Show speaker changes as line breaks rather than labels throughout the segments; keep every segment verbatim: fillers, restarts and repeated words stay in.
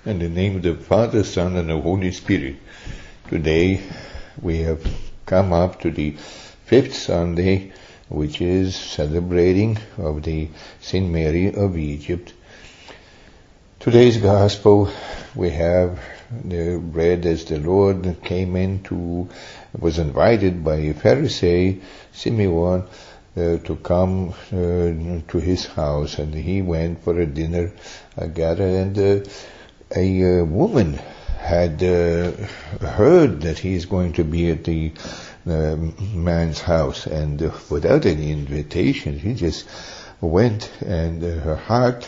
In the name of the Father, Son, and the Holy Spirit. Today we have come up to the fifth Sunday, which is celebrating of the Saint Mary of Egypt. Today's Gospel we have the read as the Lord came into, was invited by a Pharisee, Simeon, uh, to come uh, to his house, and he went for a dinner uh, gathered, and uh, a uh, woman had uh, heard that he is going to be at the uh, man's house, and uh, without any invitation, he just went, and uh, her heart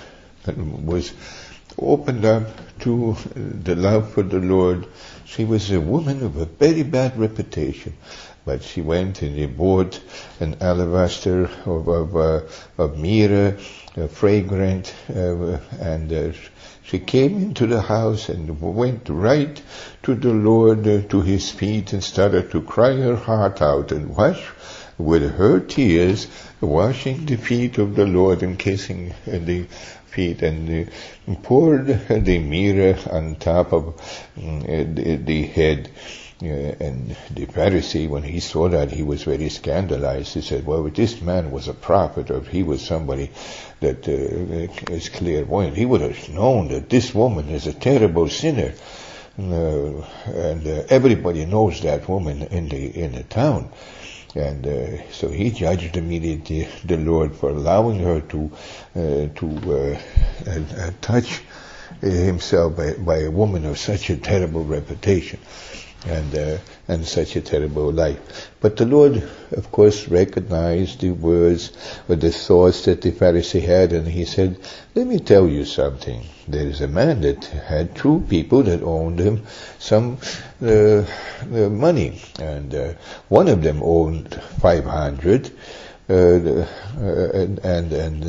was opened up to the love for the Lord. She was a woman of a very bad reputation, but she went and they bought an alabaster of of, uh, of myrrh, uh, fragrant, uh, and uh, she came into the house and went right to the Lord, uh, to his feet, and started to cry her heart out and wash with her tears, washing the feet of the Lord and kissing uh, the feet, and uh, poured the myrrh on top of um, the, the head. Uh, and the Pharisee, when he saw that, he was very scandalized. He said, well, if this man was a prophet, or if he was somebody that uh, is clairvoyant, he would have known that this woman is a terrible sinner. Uh, and uh, everybody knows that woman in the in the town. And uh, so he judged immediately the Lord for allowing her to uh, to uh, uh, touch himself by, by a woman of such a terrible reputation and uh, and such a terrible life. But the Lord, of course, recognized the words or the thoughts that the Pharisee had, and he said, let me tell you something. There is a man that had two people that owned him some uh, uh, money, and uh, one of them owned five hundred uh, uh, and and, and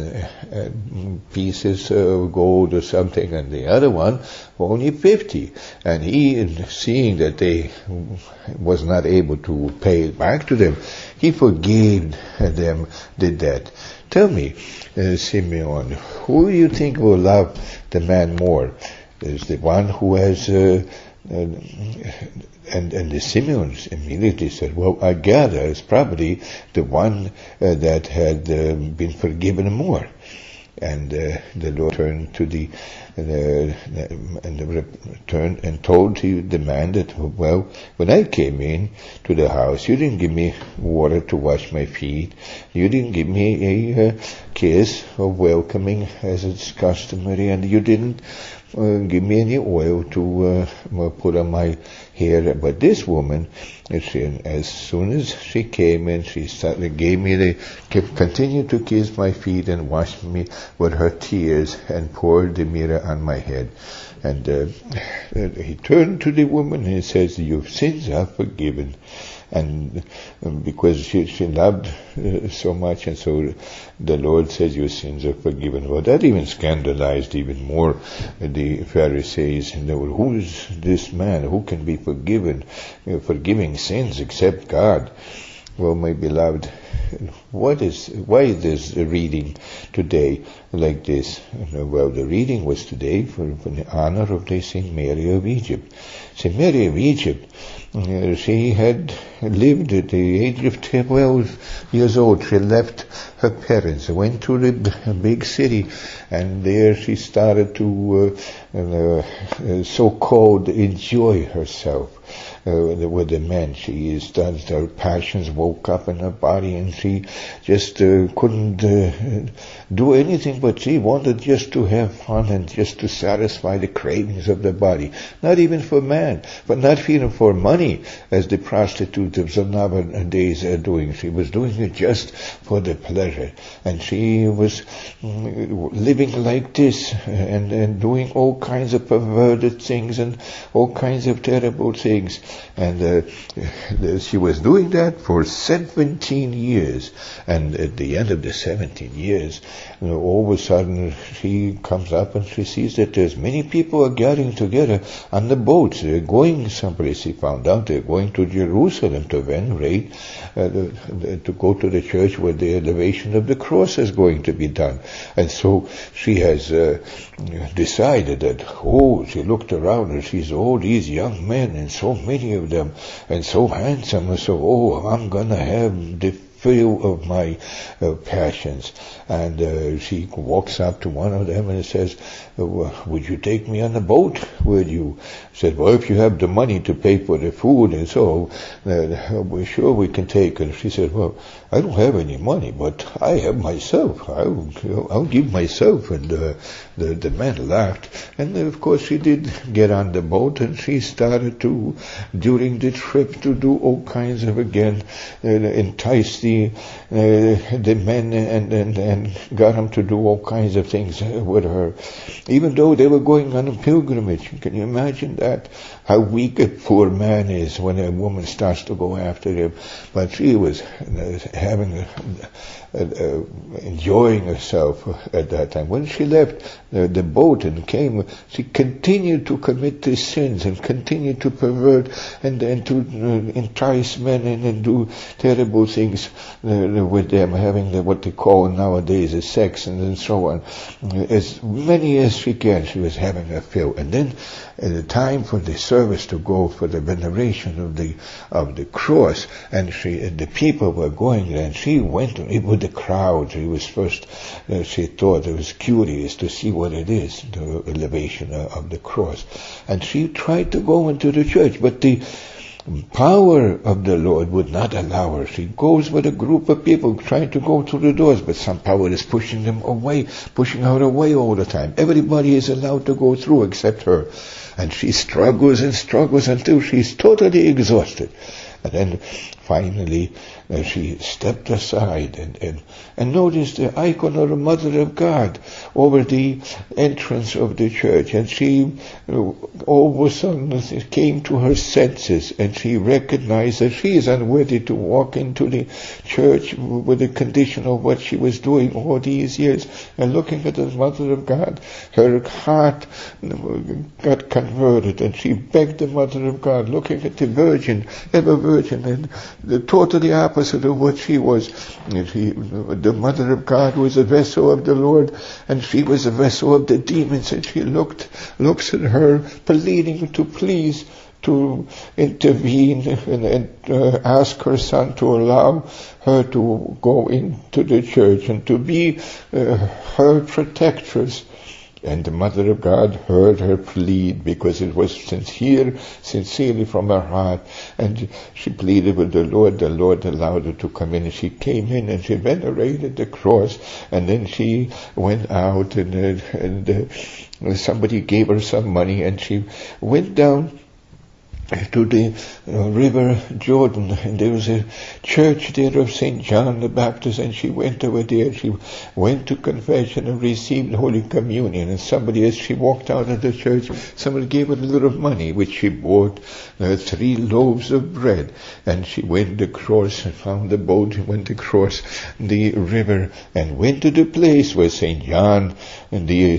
uh, pieces of gold or something, and the other one only fifty. And he, seeing that they was not able to pay it back to them, he forgave them the debt. Tell me, uh, Simeon, who do you think will love the man more? Is the one who has, uh, uh, and and the Simeon immediately said, well, I gather it's probably the one uh, that had uh, been forgiven more. And uh, the Lord turned to the uh, and returned and told to the man that, well, when I came in to the house, you didn't give me water to wash my feet. You didn't give me a uh, kiss of welcoming as it's customary, and you didn't uh, give me any oil to uh, put on my hair. But this woman, as soon as she came in, she started, gave me the, continued to kiss my feet and wash me with her tears and poured the myrrh on my head. And uh, he turned to the woman and he says, your sins are forgiven. And um, because she, she loved uh, so much, and so the Lord says your sins are forgiven. Well, that even scandalized even more the Pharisees. And they were, who is this man? Who can be forgiven, you know, forgiving sins except God? Well, my beloved, what is, why is this reading today like this? Well, the reading was today for, for the honor of the Saint Mary of Egypt. Saint Mary of Egypt, uh, she had lived at the age of twelve years old. She left her parents, went to the big city, and there she started to uh, uh, so-called enjoy herself. Uh, with the men. She started, her passions woke up in her body, and she just uh, couldn't uh, do anything, but she wanted just to have fun and just to satisfy the cravings of the body. Not even for man, but not even for money, as the prostitutes of nowadays are doing. She was doing it just for the pleasure. And she was mm, living like this, and, and doing all kinds of perverted things and all kinds of terrible things. And uh, she was doing that for seventeen years. And at the end of the seventeen years, you know, all of a sudden she comes up and she sees that there's many people are gathering together on the boats. They're going someplace. She found out they're going to Jerusalem to venerate, uh, the, the, to go to the church where the elevation of the cross is going to be done. And so she has uh, decided that, oh, she looked around and sees all these young men and so many of them and so handsome. And so, oh, I'm going to have the fill of my uh, passions. And uh, she walks up to one of them and says, would you take me on a boat? Would you? Said, well, if you have the money to pay for the food and so, uh, we're sure we can take it. She said, well, I don't have any money, but I have myself. I'll, I'll give myself. And uh, the, the man laughed. And uh, of course she did get on the boat, and she started to, during the trip, to do all kinds of, again, uh, entice the, uh, the men and, and, and got them to do all kinds of things with her. Even though they were going on a pilgrimage. Can you imagine that? How weak a poor man is when a woman starts to go after him. But she was uh, having a, a, a, enjoying herself at that time. When she left uh, the boat and came, she continued to commit these sins and continued to pervert and, and to uh, entice men and, and do terrible things uh, with them, having the, what they call nowadays a sex and, and so on. As many as she can, she was having a fill. And then at the time for the service to go for the veneration of the of the cross, and she and the people were going there, and she went with the crowd. She was first, uh, she thought, it was curious to see what it is, the elevation of the cross. And she tried to go into the church, but the power of the Lord would not allow her. She goes with a group of people trying to go through the doors, but some power is pushing them away, pushing her away all the time. Everybody is allowed to go through except her. And she struggles and struggles until she's totally exhausted. And then finally uh, she stepped aside and, and, and noticed the icon of the Mother of God over the entrance of the church. And she uh, all of a sudden came to her senses, and she recognized that she is unworthy to walk into the church with the condition of what she was doing all these years. And looking at the Mother of God, her heart got converted, and she begged the Mother of God, looking at the Virgin, ever Virgin, and the totally opposite of what she was. She, the Mother of God was a vessel of the Lord, and she was a vessel of the demons. And she looked, looks at her, pleading to please to intervene and, and uh, ask her son to allow her to go into the church and to be uh, her protectress. And the Mother of God heard her plead, because it was sincere, sincerely from her heart. And she pleaded with the Lord. The Lord allowed her to come in. And she came in and she venerated the cross. And then she went out, and, uh, and uh, somebody gave her some money, and she went down to the uh, river Jordan, and there was a church there of Saint John the Baptist, and she went over there. She went to confession and received Holy Communion. And somebody, as she walked out of the church, somebody gave her a little money, which she bought uh, three loaves of bread. And she went across and found the boat, and went across the river and went to the place where Saint John, the,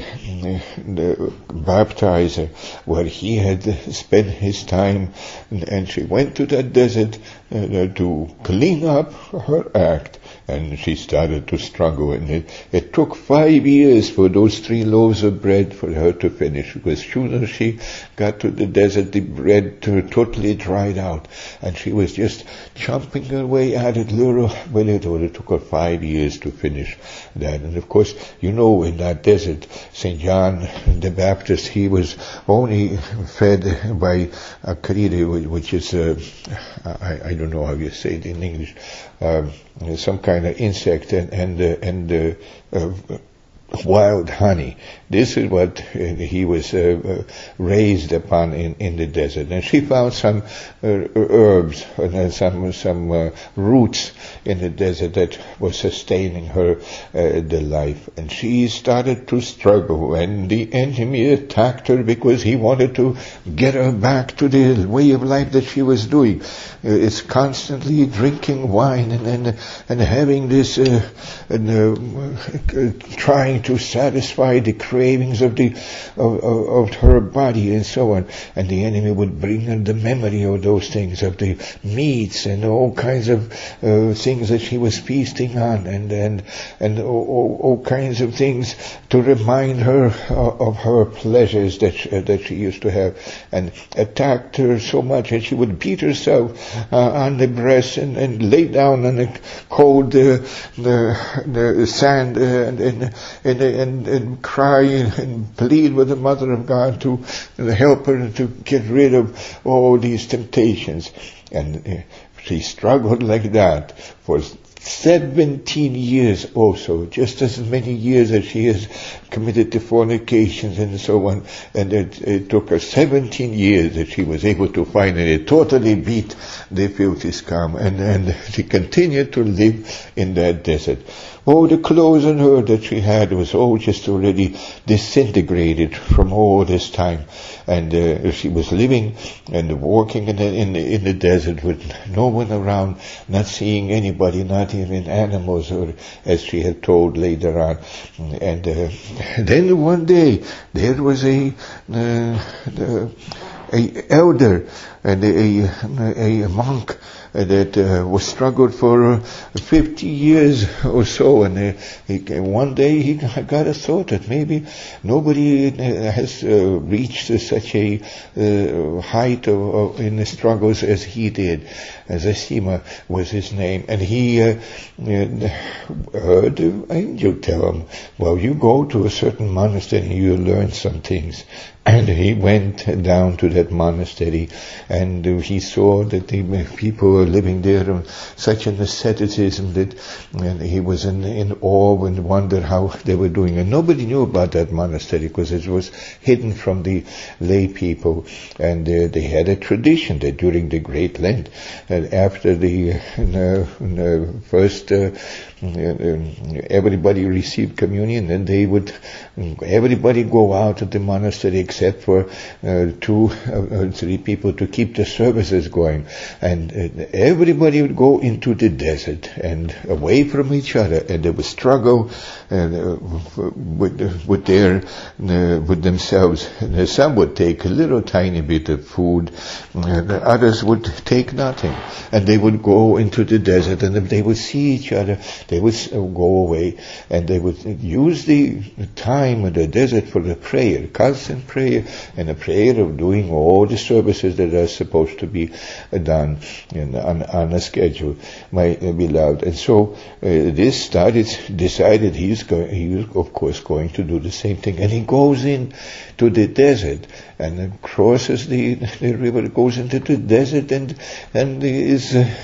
the baptizer, where he had spent his time. And she went to that desert uh, to clean up her act, and she started to struggle. And it, it took five years for those three loaves of bread for her to finish, because as soon as she got to the desert, the bread totally dried out, and she was just chomping her way at it little by little. It took her five years to finish that. And of course, you know, in that desert, Saint John the Baptist, he was only fed by a kariri, which is, uh, I, I don't know how you say it in English, um, some kind of insect, and and uh, and uh, uh, wild honey. This is what uh, he was uh, uh, raised upon in, in the desert. And she found some uh, herbs and some some uh, roots in the desert that were sustaining her uh, the life. And she started to struggle, and the enemy attacked her because he wanted to get her back to the way of life that she was doing. Uh, it's constantly drinking wine and and, and having this uh, and, uh, trying to satisfy the cravings of the of, of, of her body and so on. And the enemy would bring her the memory of those things, of the meats and all kinds of uh, things that she was feasting on, and and and all, all, all kinds of things to remind her of, of her pleasures that she, uh, that she used to have, and attacked her so much that she would beat herself uh, on the breast and, and lay down on the cold uh, the, the sand uh, and, and and and and cry and plead with the Mother of God to help her to get rid of all these temptations. And she struggled like that for seventeen years also, just as many years as she has committed to fornications and so on. And it, it took her seventeen years that she was able to finally totally beat the filthy scum, and, and she continued to live in that desert. All the clothes on her that she had was all just already disintegrated from all this time. And uh, she was living and walking in the, in the, in the desert with no one around, not seeing anybody, not even animals, or as she had told later on. And uh, then one day there was a uh, uh, a elder and a, a, a monk that uh, was struggled for uh, fifty years or so, and uh, he, one day he got a thought that maybe nobody has uh, reached such a uh, height of, of, in the struggles as he did. Zosima was his name, and he uh, heard the angel tell him, well, you go to a certain monastery and you learn some things. And he went down to that monastery, and uh, he saw that the people were living there in such an asceticism that and he was in, in awe and wondered how they were doing. And nobody knew about that monastery because it was hidden from the lay people. And uh, they had a tradition that during the Great Lent, and after the uh, uh, first uh, everybody received communion, and they would everybody go out of the monastery except for uh, two or uh, three people to keep the services going, and uh, everybody would go into the desert and away from each other, and they would struggle uh, with with their uh, with themselves. And some would take a little tiny bit of food, and others would take nothing, and they would go into the desert, and if they would see each other, they would go away, and they would use the time in the desert for the prayer, constant prayer, and a prayer of doing all the services that are supposed to be done in, on, on a schedule, my beloved. And so uh, this started, decided he's going, he was of course going to do the same thing, and he goes in to the desert and then crosses the, the river, goes into the desert, and and is uh,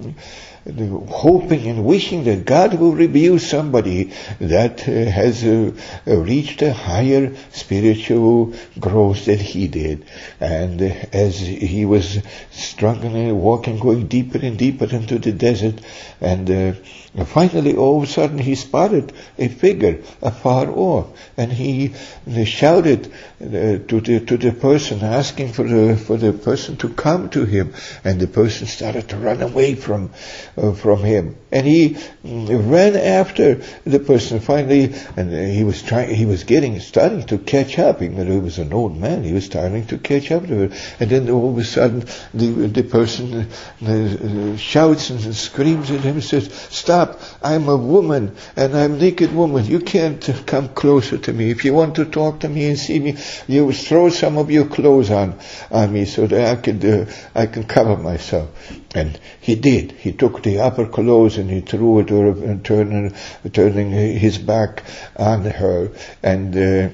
hoping and wishing that God will reveal somebody that uh, has uh, uh, reached a higher spiritual growth than he did. And uh, as he was struggling, walking, going deeper and deeper into the desert, and uh, finally all of a sudden he spotted a figure afar off, and he uh, shouted uh, to the to the person, asking for the for the person to come to him, and the person started to run away from uh, from him, and he mm, ran after the person finally, and uh, he was trying he was getting starting to catch up, even though he was an old man. He was starting to catch up to her, and then all of a sudden the the person uh, uh, shouts and screams at him and says, "Stop! I'm a woman, and I'm a naked woman. You can't come closer to me. If you want to talk to me and see me, you throw some of your clothes on on me so that I could uh, I can cover myself." And he did. He took the upper clothes and he threw it her and turning, turning his back on her. And uh,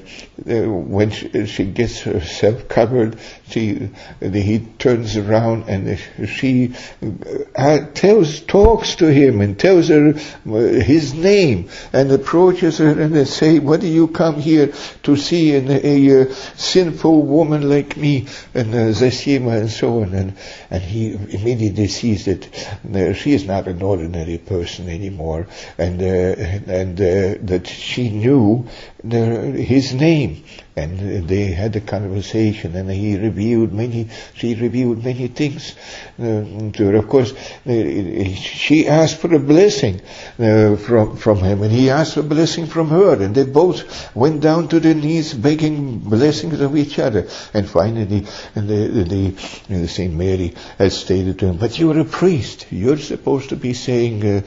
when she, she gets herself covered, she, he turns around and she uh, tells, talks to him and tells her his name and approaches her and they say, what do you come here to see in a, a, a sinful woman like me? And uh, Zosima and so on. And, and he immediately sees that uh, she is not an ordinary person anymore, and uh, and uh, that she knew the, his name. And they had a conversation, and he revealed many. She revealed many things uh, to her. Of course, uh, she asked for a blessing uh, from from him, and he asked for a blessing from her. And they both went down to their knees, begging blessings of each other. And finally, the, the, the Saint Mary had stated to him, "But you're a priest. You're supposed to be saying uh,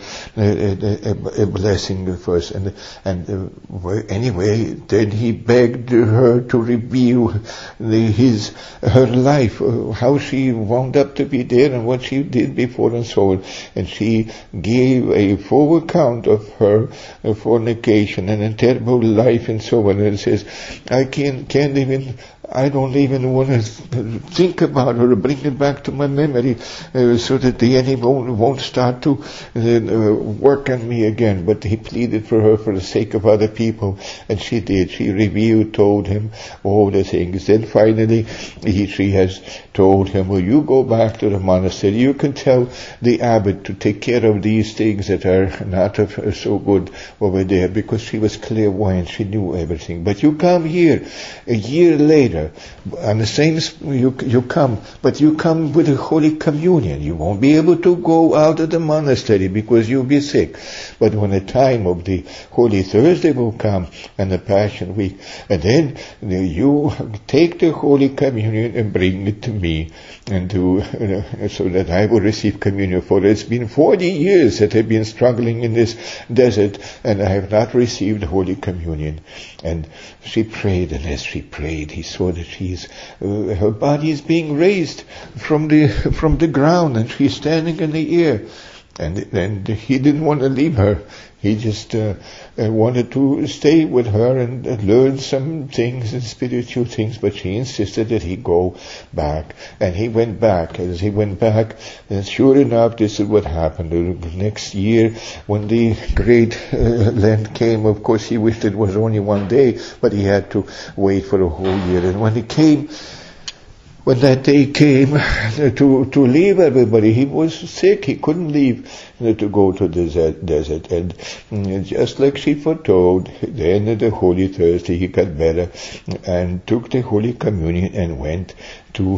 a, a, a blessing first." And and uh, anyway, then he begged her to reveal the, his her life, uh, how she wound up to be there and what she did before and so on. And she gave a full account of her uh, fornication and a terrible life and so on. And it says, I can't, can't even, I don't even want to think about her or bring it back to my memory uh, so that the enemy won't, won't start to uh, work on me again. But he pleaded for her for the sake of other people, and she did. She revealed, told him all the things. Then finally he, she has told him, well, you go back to the monastery. You can tell the abbot to take care of these things that are not of, uh, so good over there, because she was clairvoyant. She knew everything. But you come here a year later, on the same, you, you come, but you come with a Holy Communion. You won't be able to go out of the monastery because you'll be sick. But when the time of the Holy Thursday will come and the Passion Week, and then you take the Holy Communion and bring it to me, and to uh, so that I will receive communion. For it's been forty years that I've been struggling in this desert, and I have not received Holy Communion. And she prayed, and as she prayed, he saw that she's uh, her body is being raised from the from the ground, and she's standing in the air. And and he didn't want to leave her. He just uh, uh, wanted to stay with her and uh, learn some things and spiritual things, but she insisted that he go back. And he went back. As he went back, and sure enough, this is what happened. The next year, when the great uh, Lent came, of course he wished it was only one day, but he had to wait for a whole year. And when it came, When that day came to to leave everybody, he was sick. He couldn't leave to go to the desert. And just like she foretold, then at the Holy Thursday he got better and took the Holy Communion and went to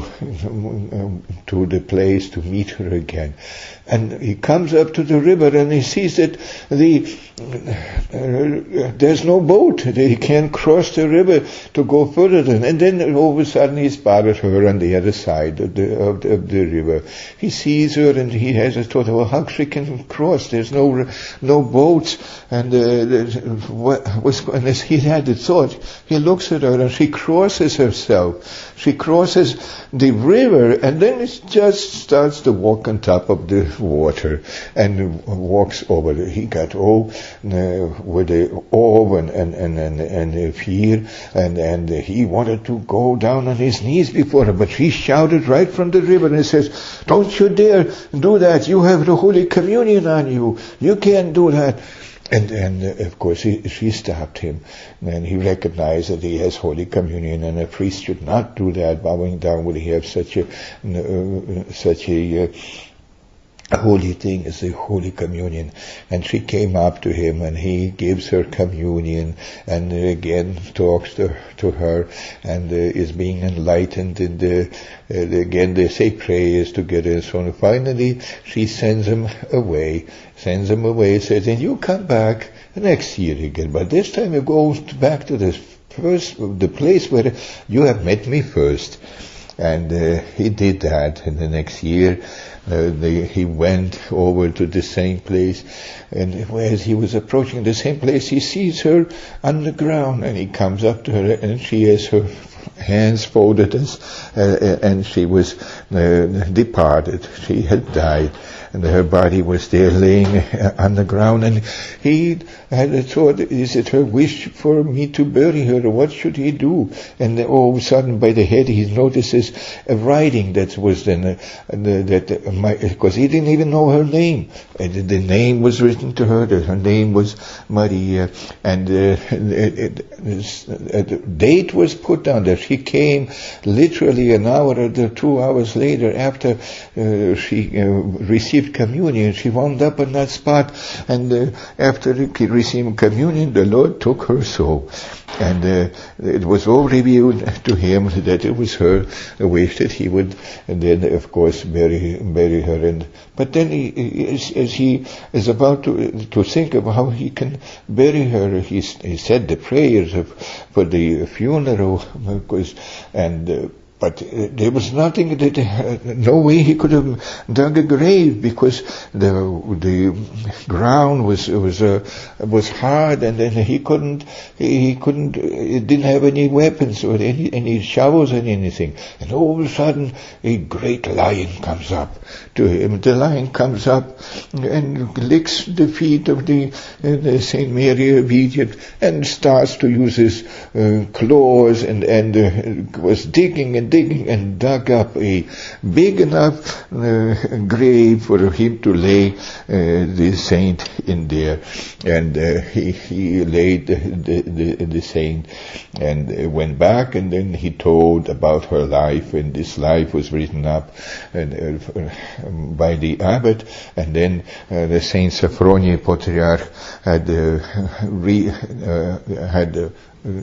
to the place to meet her again. And he comes up to the river and he sees that the uh, there's no boat. He can't cross the river to go further. Than, and then all of a sudden he spotted her on the other side of the, of the, of the river. He sees her and he has a thought, well, how she can cross? There's no no boats. And uh, what was and as he had the thought, he looks at her and she crosses herself. She crosses the river and then it just starts to walk on top of the water and walks over. He got all uh, with the awe and and and and, and fear, and and he wanted to go down on his knees before her, but she shouted right from the river and says, "Don't you dare do that! You have the Holy Communion on you. You can't do that." And and uh, of course he, she stopped him, and he recognized that he has Holy Communion, and a priest should not do that, bowing down when he have such a uh, such a uh, holy thing as the Holy Communion. And she came up to him and he gives her communion and again talks to, to her and uh, is being enlightened, and uh, uh, again they say prayers together and so on. Finally she sends him away, sends him away, says, and you come back next year again, but this time you go back to the first, the place where you have met me first. And uh, he did that, and the next year uh, they, he went over to the same place, and as he was approaching the same place, he sees her on the ground, and he comes up to her, and she has her hands folded, as, uh, and she was uh, departed. She had died. and her body was there laying on the ground, and he had thought, is it her wish for me to bury her, or what should he do? And all of a sudden, by the head, he notices a writing that was then, uh, that, uh, my, because he didn't even know her name. And the name was written to her, that her name was Maria, and uh, it, it, a date was put down that she came literally an hour or two hours later after uh, she uh, received communion. She wound up on that spot, and uh, after receiving communion, the Lord took her soul. And uh, it was all revealed to him that it was her wish that he would, and then of course bury bury her. And but then he, as, as he is about to to think of how he can bury her, he, he said the prayers of, for the funeral, because and. Uh, But uh, there was nothing that, uh, no way he could have dug a grave, because the the ground was was uh, was hard, and then he couldn't he couldn't he didn't have any weapons or any any shovels or anything. And all of a sudden, a great lion comes up to him. The lion comes up and licks the feet of the, uh, the Saint Mary of Egypt and starts to use his uh, claws and and uh, was digging and digging and dug up a big enough uh, grave for him to lay uh, the saint in there. And uh, he, he laid the, the, the saint and went back, and then he told about her life, and this life was written up and, uh, by the abbot. And then uh, the Saint Sophronie Patriarch had uh, re, uh, had uh,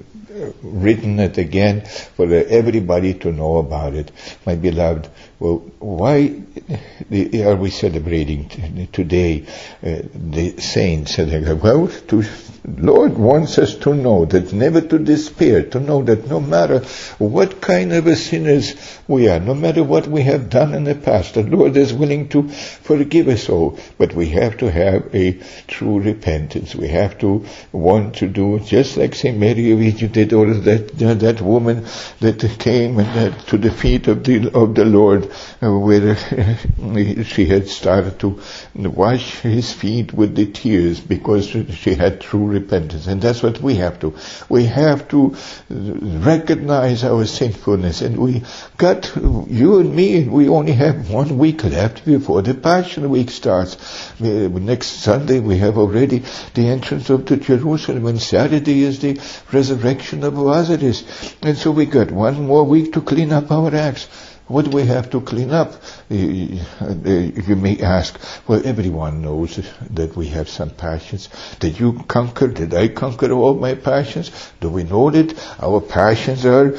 written it again for everybody to know about it. My beloved, well, why are we celebrating today uh, the saints? Well, to, Lord wants us to know that never to despair, to know that no matter what kind of a sinners we are, no matter what we have done in the past, the Lord is willing to forgive us all. But we have to have a true repentance. We have to want to do just like Saint Mary of Egypt did, or that uh, that woman that came and that, to the feet of the of the Lord, uh, where uh, she had started to wash his feet with the tears, because she had true repentance. And that's what we have to. We have to recognize our sinfulness. And we got, you and me, we only have one week left before the Passion Week starts. We, next Sunday we have already the entrance of to Jerusalem, and Saturday is the resurrection of Lazarus. And so we got one more week to clean up our acts. What do we have to clean up? You, you may ask, well, everyone knows that we have some passions. Did you conquer, did I conquer all my passions? Do we know that our passions are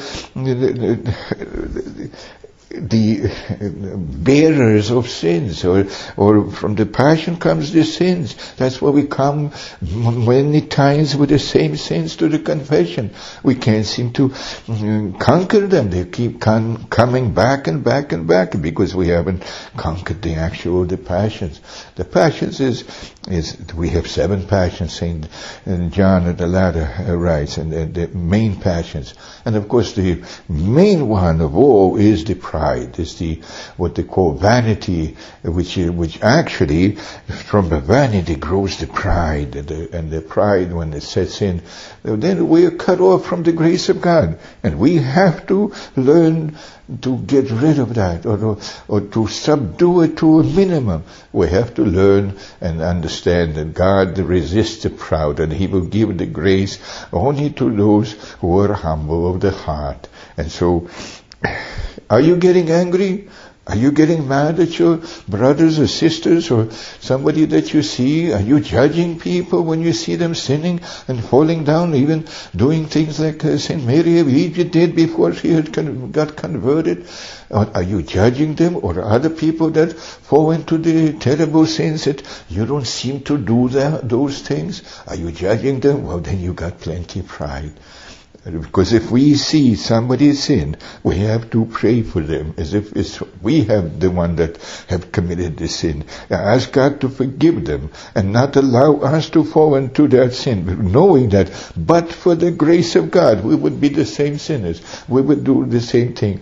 the bearers of sins, or or from the passion comes the sins. That's why we come many times with the same sins to the confession. We can't seem to um, conquer them. They keep con- coming back and back and back because we haven't conquered the actual the passions. The passions is is we have seven passions. Saint John at the Ladder writes, and the, the main passions, and of course the main one of all is the pride. Is the what they call vanity, which which actually from the vanity grows the pride, and the, and the pride when it sets in, then we are cut off from the grace of God, and we have to learn to get rid of that, or or to subdue it to a minimum. We have to learn and understand that God resists the proud, and He will give the grace only to those who are humble of the heart. And so, are you getting angry? Are you getting mad at your brothers or sisters or somebody that you see? Are you judging people when you see them sinning and falling down, even doing things like uh, Saint Mary of Egypt did before she had con- got converted? Or are you judging them, or other people that fall into the terrible sins that you don't seem to do that, those things? Are you judging them? Well, then you got plenty of pride. Because if we see somebody sin, we have to pray for them as if it's we have the one that have committed the sin. Ask God to forgive them and not allow us to fall into that sin, knowing that but for the grace of God we would be the same sinners. We would do the same thing.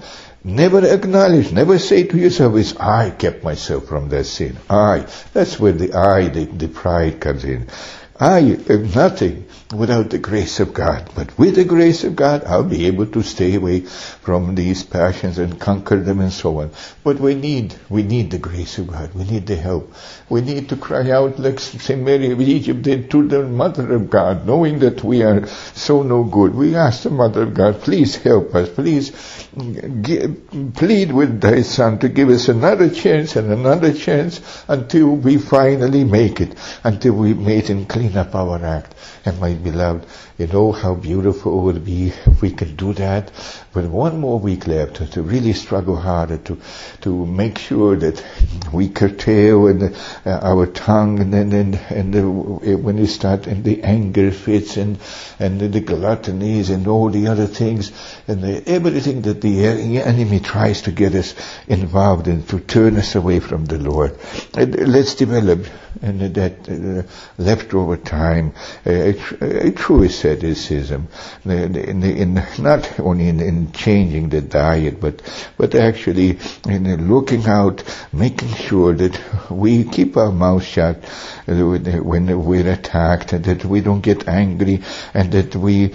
Never acknowledge, never say to yourself, it's I kept myself from that sin. I. That's where the I, the, the pride comes in. I am nothing without the grace of God. But with the grace of God, I'll be able to stay away from these passions and conquer them and so on. But we need, we need the grace of God. We need the help. We need to cry out like Saint Mary of Egypt did to the Mother of God, knowing that we are so no good. We ask the Mother of God, please help us. Please give, plead with thy Son to give us another chance and another chance until we finally make it, until we make and clean up our act. And my beloved, you know how beautiful it would be if we could do that. With one more week left, to really struggle harder, to to make sure that we curtail and, uh, our tongue, and and and, and the, when you start and the anger fits and and the, the gluttonies and all the other things and the, everything that the enemy tries to get us involved in to turn us away from the Lord. And let's develop and that uh, leftover time, uh, a, a true asceticism, in, in, in, not only in, in changing the diet, but but actually in looking out, making sure that we keep our mouth shut when we're attacked, and that we don't get angry, and that we,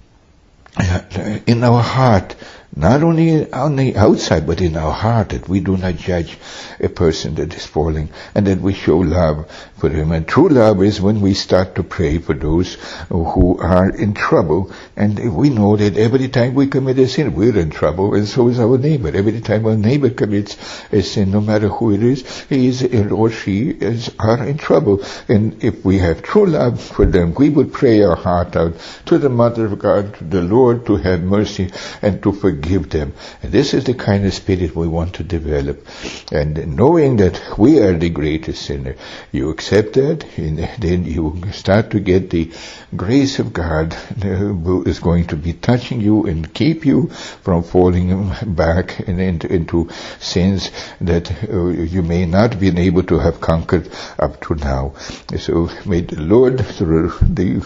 in our heart, not only on the outside, but in our heart, that we do not judge a person that is falling, and that we show love for him. And true love is when we start to pray for those who are in trouble, and we know that every time we commit a sin, we're in trouble, and so is our neighbor. Every time our neighbor commits a sin, no matter who it is, he is or she is are in trouble. And if we have true love for them, we would pray our heart out to the Mother of God, to the Lord, to have mercy and to forgive them. And this is the kind of spirit we want to develop. And knowing that we are the greatest sinner, you accept that, and then you start to get the grace of God who is going to be touching you and keep you from falling back and into, into sins that uh, you may not been able to have conquered up to now. So may the Lord, through the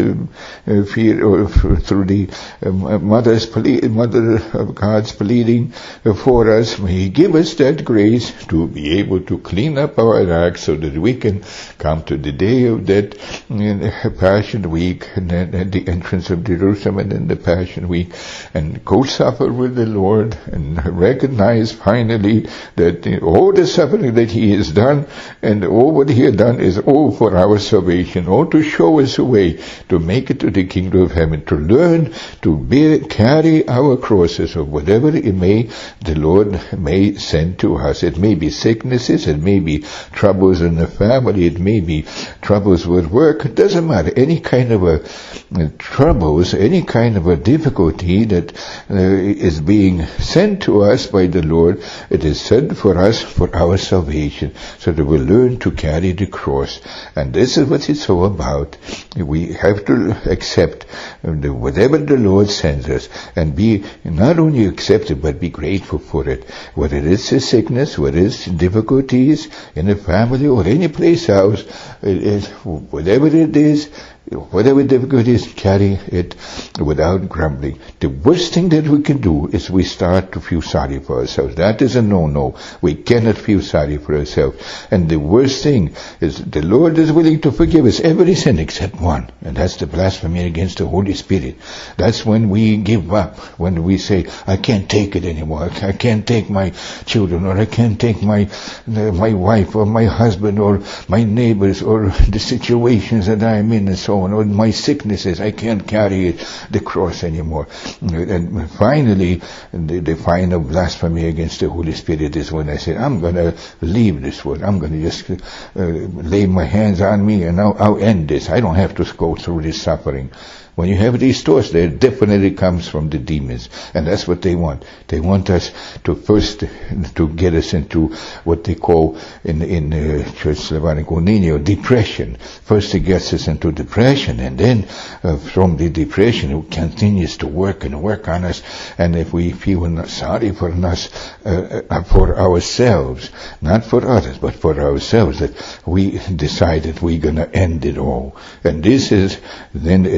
interfere or through the um, mother's ple- mother of God's pleading for us, may He give us that grace to be able to clean up our acts, so that we can come to the day of that uh, Passion Week, and then at the entrance of Jerusalem, and then the Passion Week, and go suffer with the Lord, and recognize finally that uh, all the suffering that He has done, and all what He has done is all for our salvation, all to show us a way to make it to the kingdom of heaven, to learn to bear, carry our crosses, or whatever it may, the Lord may send to us. It may be sicknesses, it may be troubles in the family, it may be troubles with work, it doesn't matter. Any kind of a uh, troubles, any kind of a difficulty that uh, is being sent to us by the Lord, it is sent for us for our salvation, so that we learn to carry the cross. And this is what it's all about. We have to accept the, whatever the Lord sends us, and be not only accept it, but be grateful for it. Whether it's a sickness, whether it's difficulties in a family or any place else, it is, whatever it is, whatever difficulties, carry it without grumbling. The worst thing that we can do is we start to feel sorry for ourselves. That is a no-no. We cannot feel sorry for ourselves. And the worst thing is the Lord is willing to forgive us every sin except one, and that's the blasphemy against the Holy Spirit. That's when we give up, when we say, I can't take it anymore. I can't take my children, or I can't take my my wife, or my husband, or my neighbors, or the situations that I'm in, and so on, or my sicknesses. I can't carry it, the cross anymore. And finally, the, the final blasphemy against the Holy Spirit is when I say, I'm going to leave this world. I'm going to just uh, lay my hands on me, and I'll, I'll end this. I don't have to go through this suffering. When you have these thoughts, they definitely comes from the demons, and that's what they want. They want us to first to get us into what they call in in uh, Church Slavonic Unino depression. First, it gets us into depression, and then uh, from the depression, it continues to work and work on us. And if we feel not sorry for us, uh, uh, for ourselves, not for others, but for ourselves, that we decide that we're going to end it all. And this is then a definite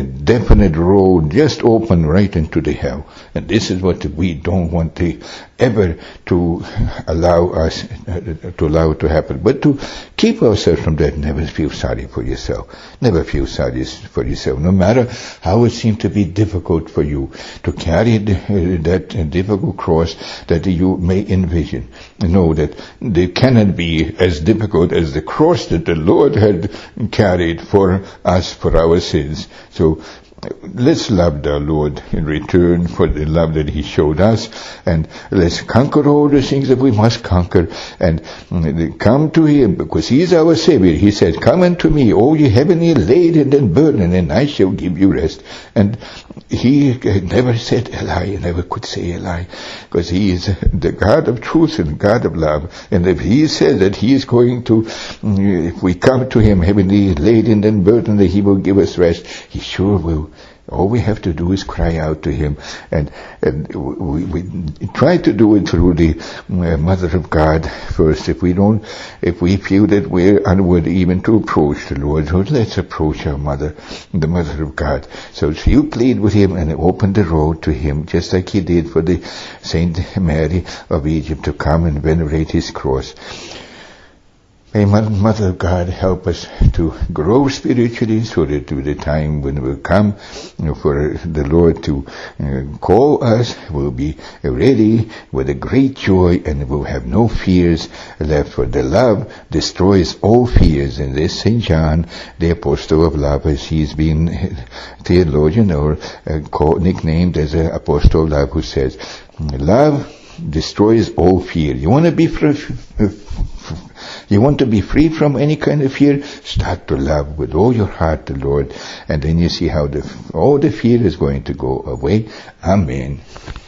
definite road just open right into the hell. And this is what we don't want to ever to allow us uh, to allow it to happen. But to keep ourselves from that, never feel sorry for yourself. Never feel sorry for yourself. No matter how it seems to be difficult for you to carry the, uh, that uh, difficult cross that you may envision. Know that they cannot be as difficult as the cross that the Lord had carried for us, for our sins. So let's love the Lord in return for the love that He showed us, and let's conquer all the things that we must conquer, and come to Him, because He is our Savior. He said, come unto me, all ye heavily laden and burdened, and I shall give you rest. And He never said a lie, never could say a lie, because He is the God of truth and God of love. And if He said that He is going to, if we come to Him heavily laden and burdened, that He will give us rest, He sure will. All we have to do is cry out to Him, and, and we, we try to do it through the uh, Mother of God first. If we don't, if we feel that we're unworthy even to approach the Lord, so let's approach our Mother, the Mother of God. So you plead with Him and open the road to Him, just like He did for the Saint Mary of Egypt to come and venerate His cross. May Mother of God help us to grow spiritually, so that to the time when we come for the Lord to uh, call us, we'll be ready with a great joy, and we'll have no fears left. For the love destroys all fears. And this Saint John, the Apostle of Love, as he's been theologian or uh, called, nicknamed as an Apostle of Love, who says, love destroys all fear. You want to be free, you want to be free from any kind of fear? Start to love with all your heart the Lord, and then you see how the all the fear is going to go away. Amen.